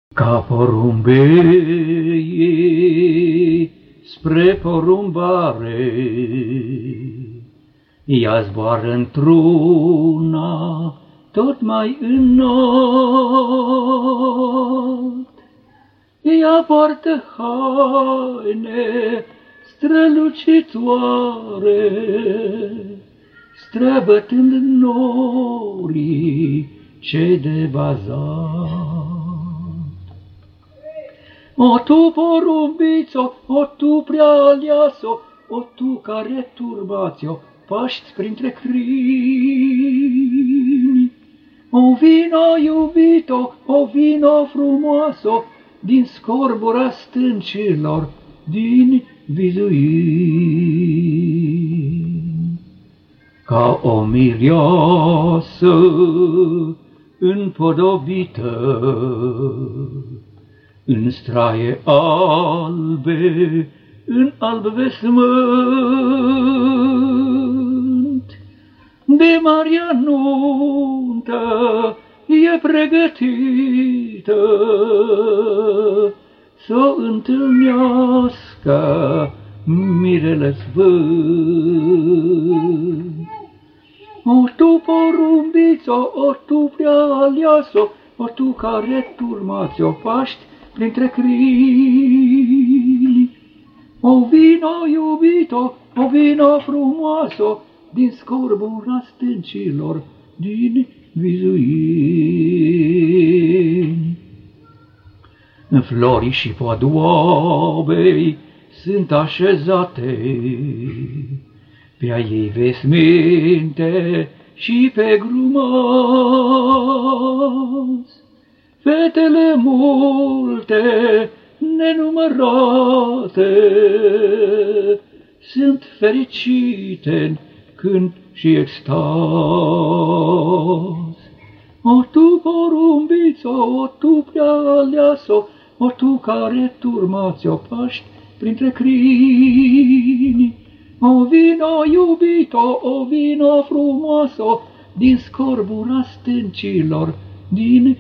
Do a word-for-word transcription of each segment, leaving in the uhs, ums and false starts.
Ca porumbei spre porumbare, ea zboară într-una tot mai înalt. Ea poartă haine strălucitoare, străbătând norii cei de bazalt. O tu, porumbițo, o tu, prea aleasă, o tu care turbați-o, paști printre crini. O vino iubito, o vino frumoasă, din scorbura stâncilor, din vizuini. Ca o mireasă împodobită, în straie albe, în alb vesmânt, de Maria nuntă e pregătită, s-o întâlnească mirele sfânt. O tu, porumbițo, o tu, prea aleasă, o tu care turmați-o, paști printre crini. O vino iubito, o vino frumoasă, din scorbura stâncilor, din vizuini. Florii și podoabei sunt așezate, pe-a ei vesminte și pe grumați. Fetele multe, nenumărate, sunt fericite în cânt și extaz. O tu, porumbițo, o tu, prea aleasă, o tu care turmați-o, paști printre crini. O vino iubito, o vino frumoasă, din scorbura stâncilor, din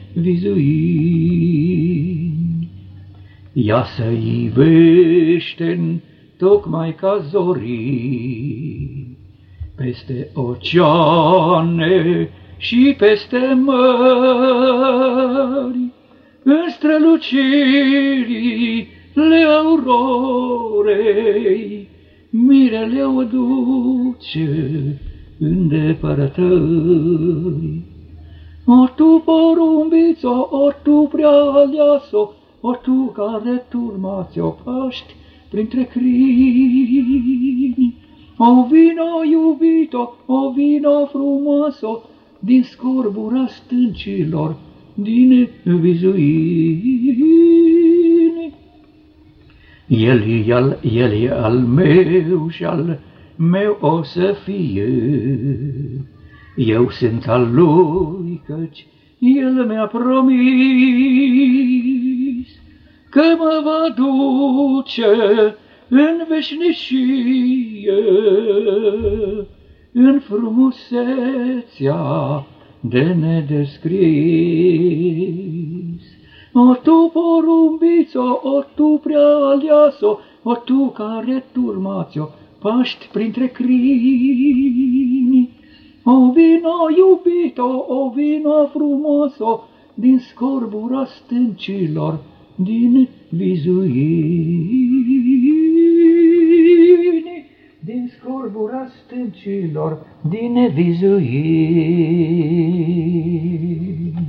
vizuini. Ea se ivește tocmai ca zorii, peste oceane și peste mări, în strălucirile aurorei, mirele o duce în depărtări. O tu, porumbițo, o tu, prea aleasă, o tu care turmați-o, paști printre crini. O vino iubito, o vino frumoasă, din scorbura stâncilor, din vizuini. El e al, el e al meu și al meu o să fie. Eu sunt al lui, căci el mi-a promis că mă va duce în veșnicie, în frumusețea de nedescris. O tu, porumbițo, o tu, prea aleasă, o tu care turmați-o, paști printre crini. O vino iubito, o vino frumoasă, din scorbura stâncilor, din vizuini. Din scorbura stâncilor, din vizuini.